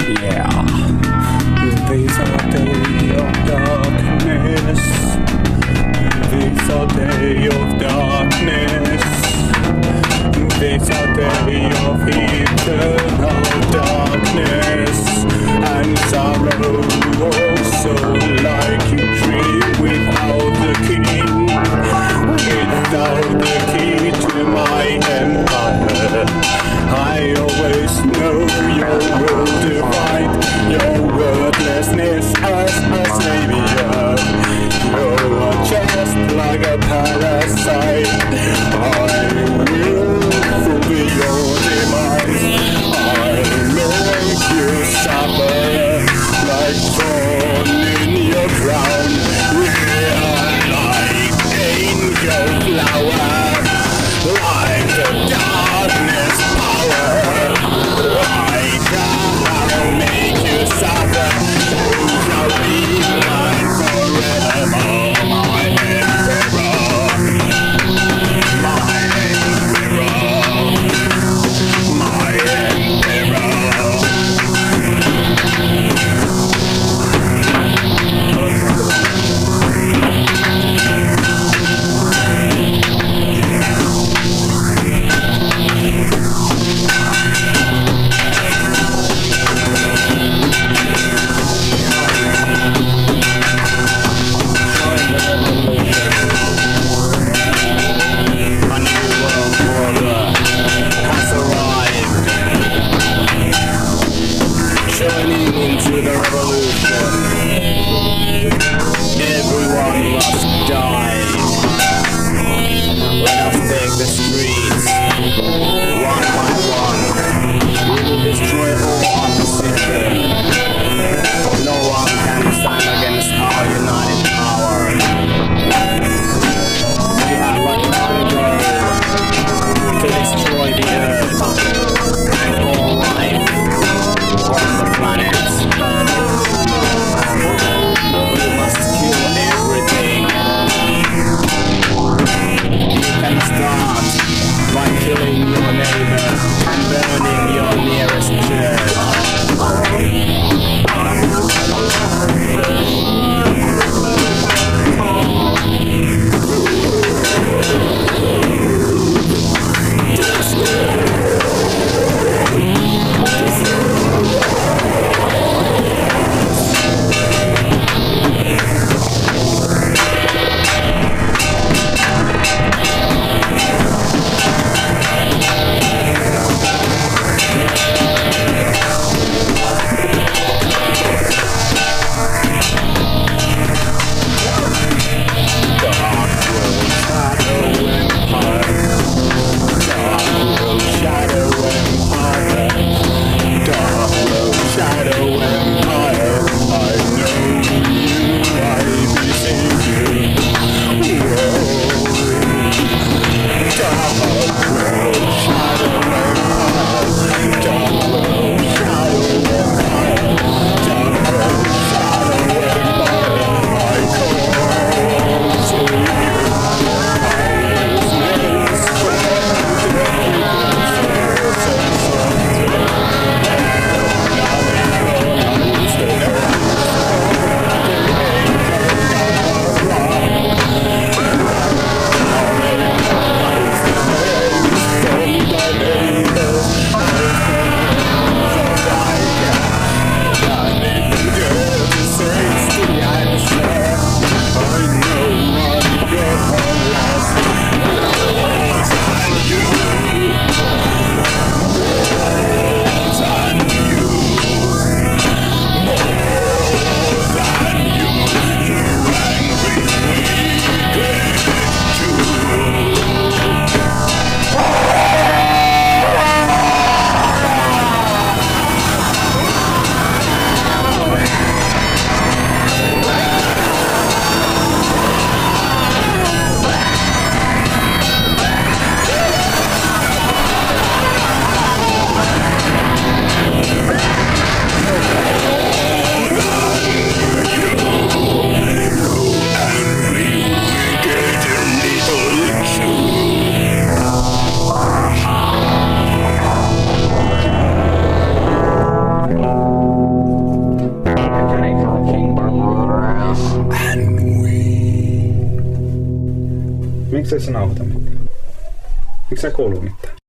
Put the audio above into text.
Yeah. These are days of darkness. These are days of darkness. These are days of eternal darkness and sorrow. Also, like you dream without the key, without the key to my empire. I always know your will divide, your wordlessness as a savior. You are just like a parasite. I will fulfill your demise. Miksi sä nauhoita mitään? Miksi sä kuuluu mitään?